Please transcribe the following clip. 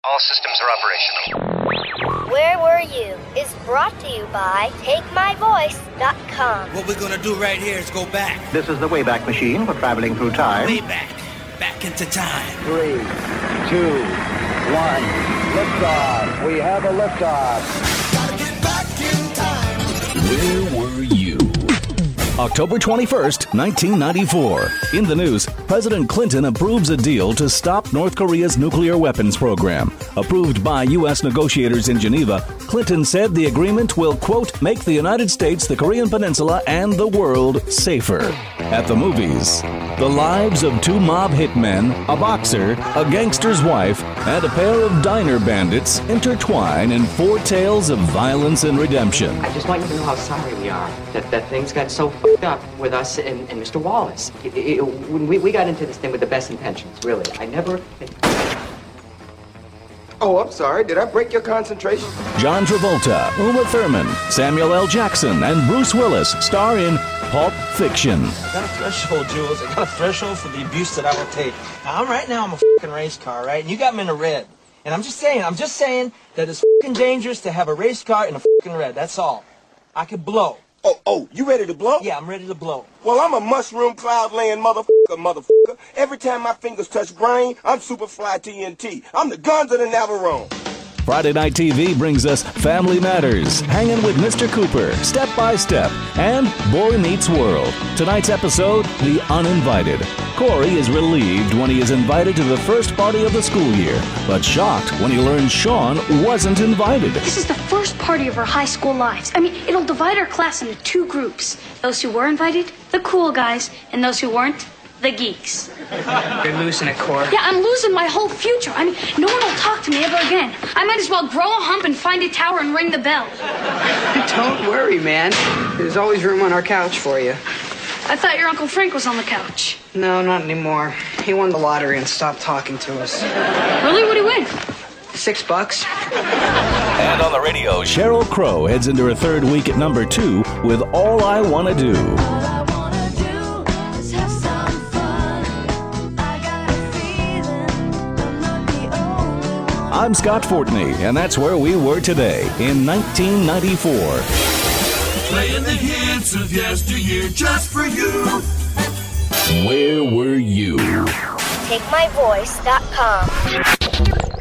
All systems are operational. Where Were You is brought to you by TakeMyVoice.com. What we're gonna do right here is go back. This is the Wayback Machine for traveling through time. Way back. Back into time. 3, 2, 1. Liftoff. We have a liftoff. Gotta get back in time. Where were you? October 21st, 1994. In the news, President Clinton approves a deal to stop North Korea's nuclear weapons program. Approved by U.S. negotiators in Geneva, Clinton said the agreement will, quote, make the United States, the Korean Peninsula, and the world safer. At the movies, the lives of two mob hitmen, a boxer, a gangster's wife, and a pair of diner bandits intertwine in four tales of violence and redemption. I just want you to know how sorry we are that things got so f***ed up with us and Mr. Wallace. We got into this thing with the best intentions, really. I never... Oh, I'm sorry. Did I break your concentration? John Travolta, Uma Thurman, Samuel L. Jackson, and Bruce Willis star in Pulp Fiction. I got a threshold, Jules. I got a threshold for the abuse that I will take. Now, right now, I'm a f***ing race car, right? And you got me in a red. And I'm just saying that it's f***ing dangerous to have a race car in a f***ing red. That's all. I could blow. Oh, you ready to blow? Yeah, I'm ready to blow. Well, I'm a mushroom cloud laying motherfucker. Every time my fingers touch brain, I'm Superfly TNT. I'm the Guns of the Navarone. Friday Night TV brings us Family Matters, Hanging with Mr. Cooper, Step by Step, and Boy Meets World. Tonight's episode, The Uninvited. Corey is relieved when he is invited to the first party of the school year, but shocked when he learns Sean wasn't invited. This is the first party of our high school lives. I mean, it'll divide our class into two groups. Those who were invited, the cool guys, and those who weren't, the geeks. You're losing it, Cor. Yeah, I'm losing my whole future. I mean, no one will talk to me ever again. I might as well grow a hump and find a tower and ring the bell. Don't worry, man. There's always room on our couch for you. I thought your Uncle Frank was on the couch. No, not anymore. He won the lottery and stopped talking to us. Really? What'd he win? $6. And on the radio, Sheryl Crow heads into her third week at number 2 with All I Wanna Do. I'm Scott Fortney, and that's where we were today in 1994. Playing the hits of yesteryear just for you. Where were you? TakeMyVoice.com.